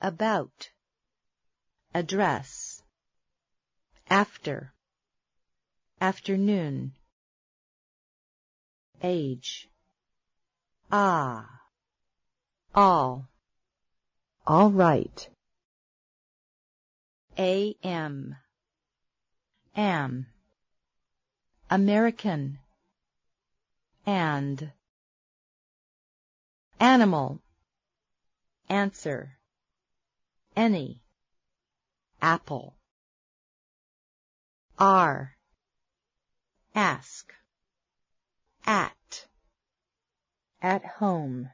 about, address, after, afternoon, age, all, all right, am, American, and, animal, answer, any, apple, are, ask, at home,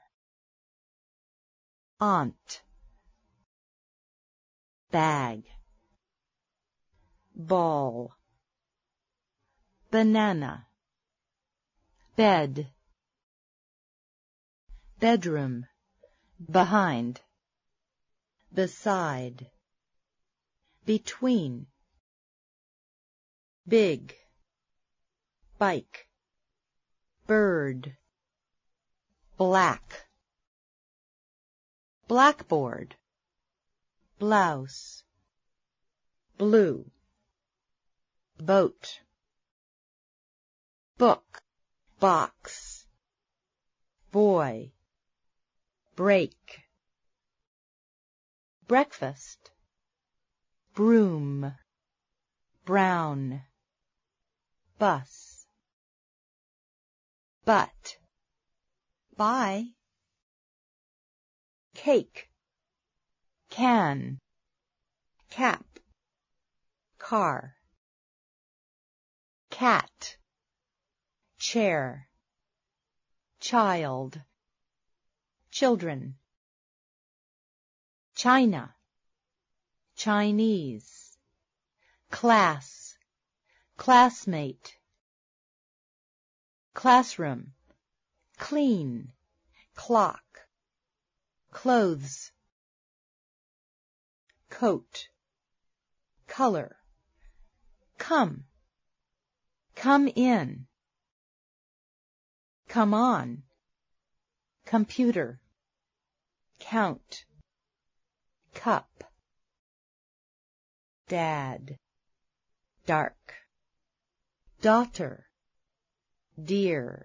aunt, bag, ball, banana, bed, bedroom, behind, beside, between, big, bike, bird, black, blackboard, blouse, blue, boat, book, box, boy, break, breakfast, broom, brown, bus, but, buy, cake, can, cap, car, cat, chair, child, children, China, Chinese, class, classmate, classroom, clean, clock, clothes, coat, color, come, come in, come on, computer, count, cup, dad, dark, daughter, dear,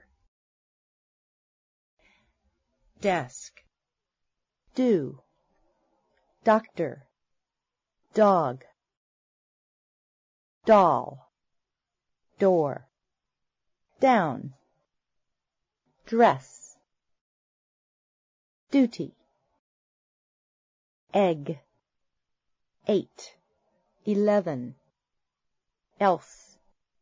desk, do, doctor, dog, doll, door, down, dress, duty, egg, 8, 11, else,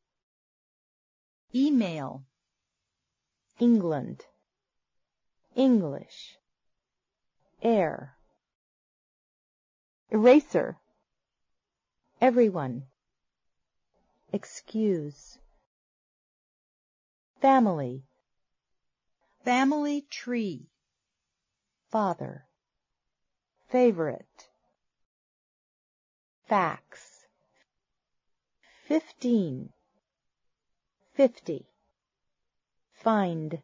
email, England, English, air, eraser, everyone, excuse, family, family tree, father, favorite, fax, 15, 50, find,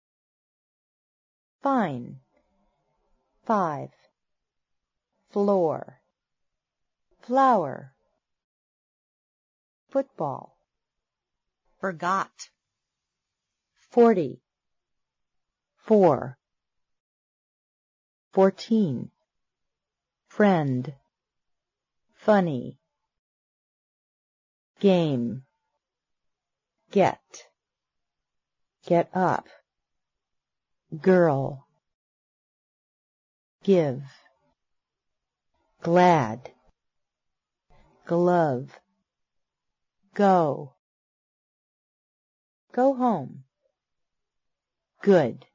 fine, 5, floor, flower, football, forgot, 40, 4, 14, friend, funny, game, get up, girl, give, glad, glove, go home, good,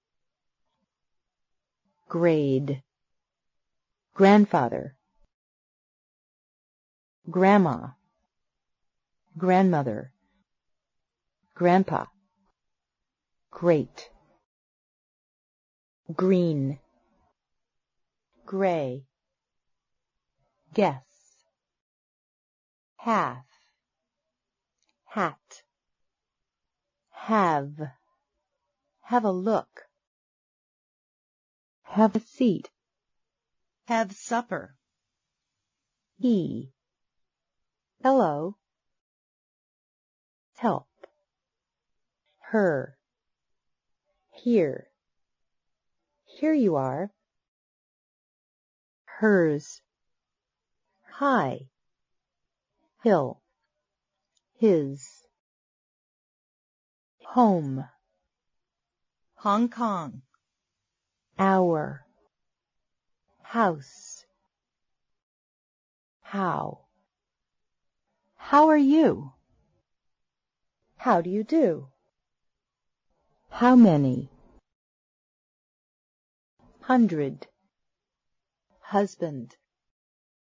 grade, grandfather, grandma, grandmother, grandpa, great, green, gray, guess, half, hat, have a look, have a seat, Have supper. He. Hello. Help. Her. Here. Here you are. Hers. Hi. Hill. His. Home. Hong Kong. Our. House. How. How are you? How do you do? How many? 100. Husband.